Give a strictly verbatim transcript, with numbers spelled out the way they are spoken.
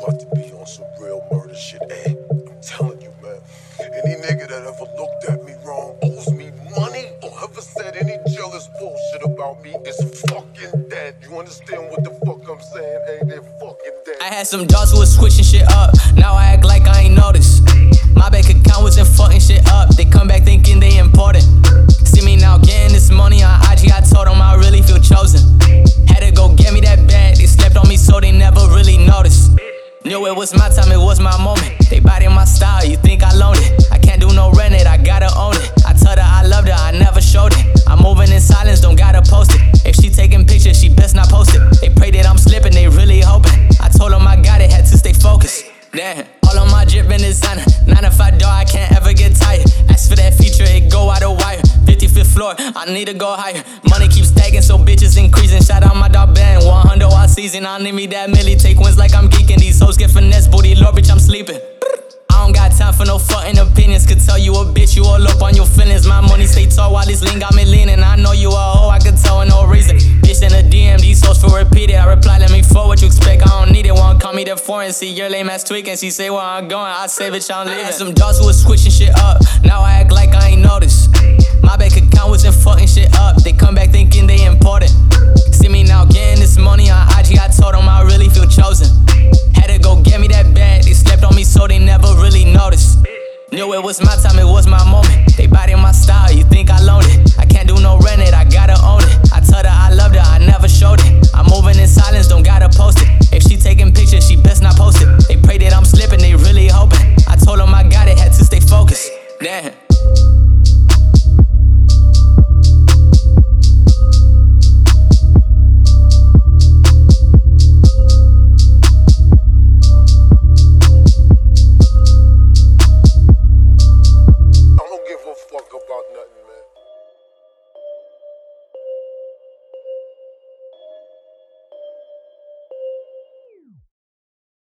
about to be on some real murder shit, eh? I'm telling you, man. Any nigga that ever looked at me wrong, owes me money, or ever said any jealous bullshit about me is fucking dead. You understand what the fuck I'm saying? Hey, they're fucking dead. I had some dogs who was switching shit up. Now I act like I ain't noticed. My bank account wasn't fucking shit up. They come back thinking they important. See me now getting this money on I G. I told them I really feel chosen. Had to go get me that bag. They slept on me so they never really noticed. Knew it was my time, it was my moment. They biting my style, you think I loaned it. I can't do no rent it, I gotta own it. I told her I loved her, I never showed it. I'm moving in silence, don't gotta post it. If she taking pictures, she best not post it. They pray that I'm slipping, they really hoping. I told them I got it, had to stay focused. Damn, all of my drip in designer. Nine to five door, I can't ever get tired. Ask for that feature, it go out of wire. fifty-fifth floor, I need to go higher. Money keeps stacking, so bitches increasing. Shout out my dog Ben, one hundred all season. I need me that milli, take wins like I'm geeking. These hoes get finesse, booty lord, bitch, I'm sleeping. I don't got time for no fucking opinions. Could tell you a bitch, you all up on your feelings. My money stay tall while this lean got me leaning. I know you a hoe, I could tell with no reason. Bitch in a D M, these hoes for repeated. I reply, let me for what you expect, I don't need it. Wanna call me the foreign, see your lame ass tweaking. She say where I'm going, I say bitch, I'm leaving. I had some dogs who was switching shit up. Now I act like I ain't noticed. My bank account wasn't fucking shit up. They come back thinking they important. See me now getting this money on I G. I told them I really feel